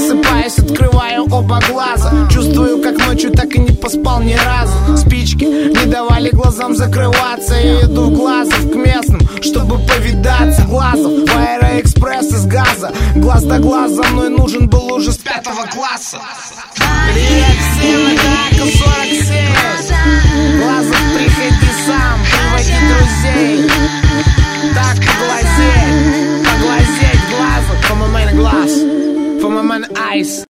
Просыпаюсь, открываю оба глаза. Чувствую, как ночью так и не поспал ни разу. Спички не давали глазам закрываться. Я иду в Глазов к местным, чтобы повидаться. Глазов в Аэроэкспресс из газа. Глаз да глаз за мной нужен был уже с 5 класса. Привет всем, это АК-47. Глазов, приходи сам, приводи друзей. Так поглазеть Глазов. For my man Glass, for my man Ice.